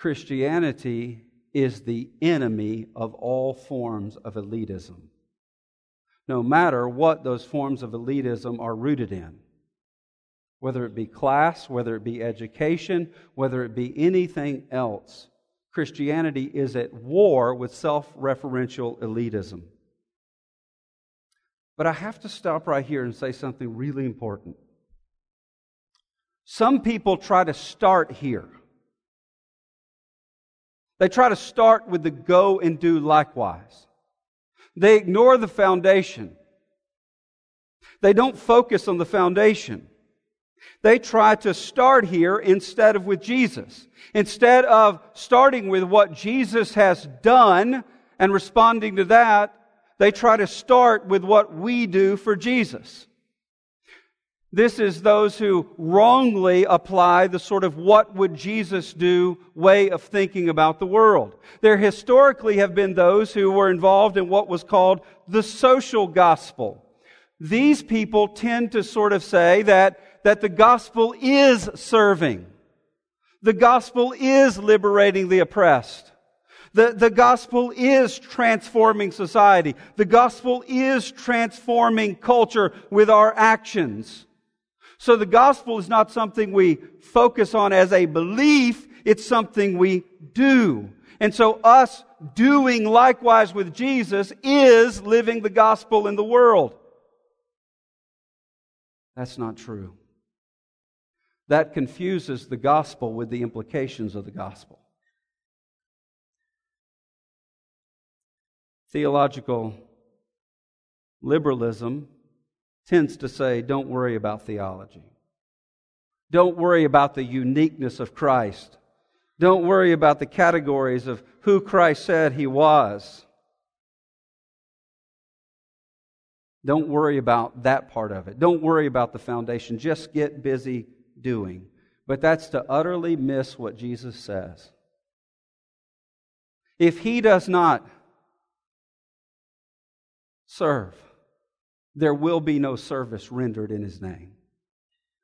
Christianity is the enemy of all forms of elitism, no matter what those forms of elitism are rooted in. Whether it be class, whether it be education, whether it be anything else, Christianity is at war with self-referential elitism. But I have to stop right here and say something really important. Some people try to start here. They try to start with the go and do likewise. They ignore the foundation. They don't focus on the foundation. They try to start here instead of with Jesus. Instead of starting with what Jesus has done and responding to that, they try to start with what we do for Jesus. This is those who wrongly apply the sort of what would Jesus do way of thinking about the world. There historically have been those who were involved in what was called the social gospel. These people tend to sort of say that the gospel is serving. The gospel is liberating the oppressed. The gospel is transforming society. The gospel is transforming culture with our actions. So the gospel is not something we focus on as a belief, it's something we do. And so us doing likewise with Jesus is living the gospel in the world. That's not true. That confuses the gospel with the implications of the gospel. Theological liberalism tends to say, don't worry about theology. Don't worry about the uniqueness of Christ. Don't worry about the categories of who Christ said He was. Don't worry about that part of it. Don't worry about the foundation. Just get busy doing. But that's to utterly miss what Jesus says. If He does not serve, there will be no service rendered in His name.